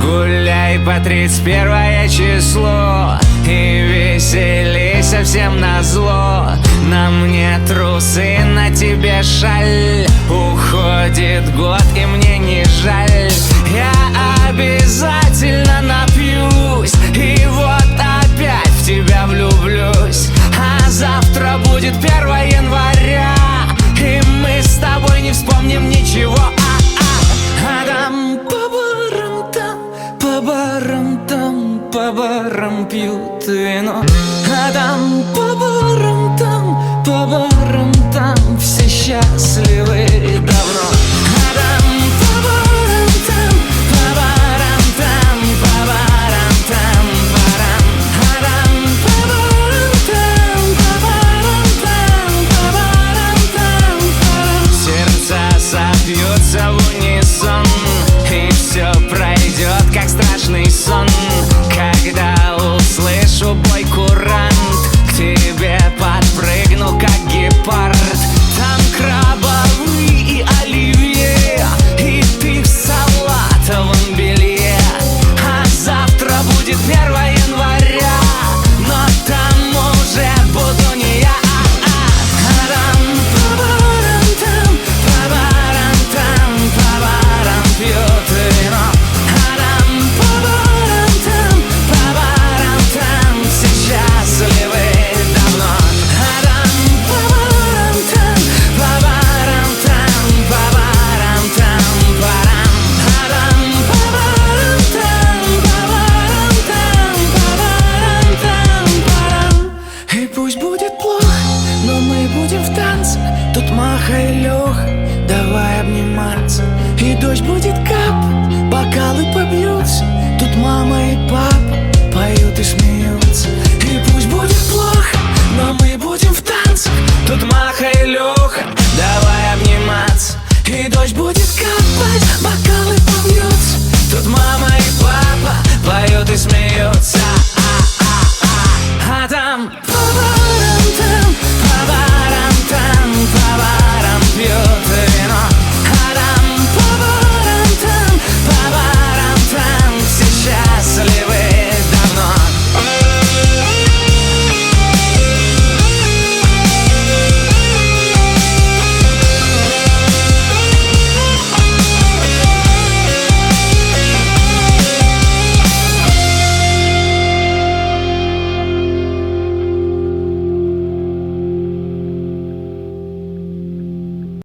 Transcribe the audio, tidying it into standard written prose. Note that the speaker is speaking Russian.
Гуляй по 31 число и веселись совсем назло. На мне трусы, на тебе шаль. Уходит год и мне не жаль. Я обязательно напьюсь и вот опять в тебя влюблюсь. А завтра будет 1 января, и мы с тобой не вспомним ничего. А там по барам там, по барам там, по барам пьют вино. А там по барам там, по барам там все счастливы давно. А там по барам там, по барам там, по барам там, барам. А там по барам там, по барам там, по барам там, барам. Сердца собьются в унисон, и все пройдет, как страшный сон. Когда услышу бой курант, к тебе подпрыгну, как гепард. Там крабовые и оливье, и ты в салатовом белье. А завтра будет 1 января, но там уже буду не я. А там по барам там, по барам там, по барам пьют вино. А там по барам там, по барам там все счастливы давно. А там по барам там, по барам там, по барам там, барам. А там по барам там, по барам там, по барам там, барам. И пусть будет плохо, но мы будем в танце. Тут Маха и Леха, давай обниматься. И дождь будет капать, бокалы побьются. Тут мама и папа поют и смеются. И пусть будет плохо, но мы будем в танцах. Тут Маха и Леха, давай обниматься. И дождь будет капать, бокалы побьются. Тут мама и папа поют и смеются.